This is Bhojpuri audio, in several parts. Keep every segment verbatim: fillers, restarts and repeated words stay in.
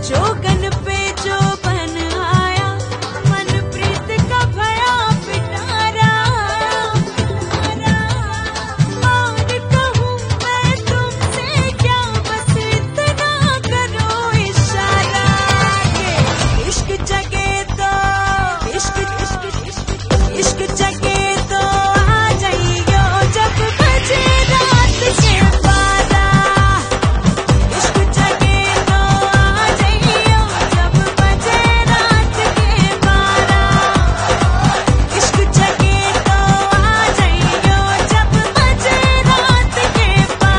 जोगन पे जो बन आया, मन प्रीत का भया पिटारा। और कहूँ मैं तुमसे क्या, बस इतना करो इशारा के इश्क जगे तो इश्क इश्क इश्क इश्क जगे तो आ जाइयो जब बजे रात के बारह। इश्क जगे तो आ जाइयो जब बजे रात के बारह। इश्क जगे तो आ जाइयो जब बजे रात के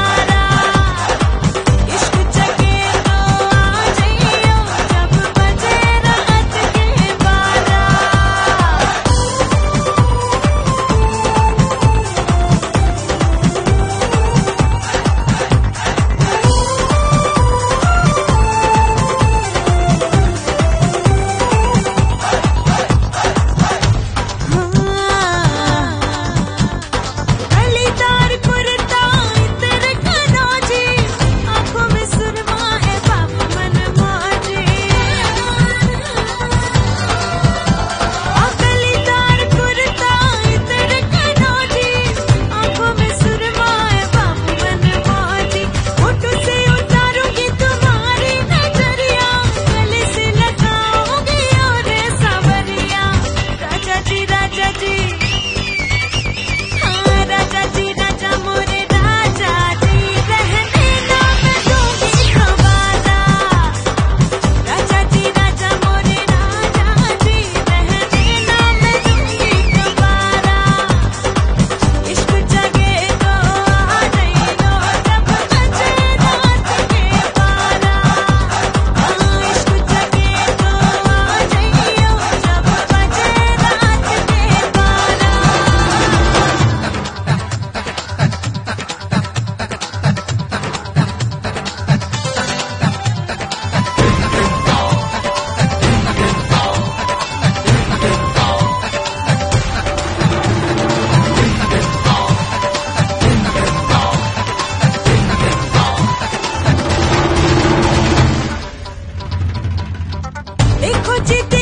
बारह। इश्क जगे तो आ जाइयो जब बजे रात के बारह। गलीदार कुर्ता इतर कनौजी, आंखों में सुरमा है बाप मन मौजी। गलीदार कुर्ता इतर कनौजी, आंखों में सुरमा है बाप मन मौजी। होठों से उतारूंगी तुम्हारी नजरिया, गले से लगाऊंगी और सावरिया। राजा जी राजा जी, हाँ राजा जी राजा मोरे राजा जी, रहने ना मैं दूंगी गवारा। राजा जी राजा मोरे राजा जी, रहने ना मैं दूंगी गवारा। इश्क जगे तो आ जाइयो जब बजे रात के बारह। हाँ इश्क जगे तो आ जाइयो जब बजे रात के बारह। देखो जी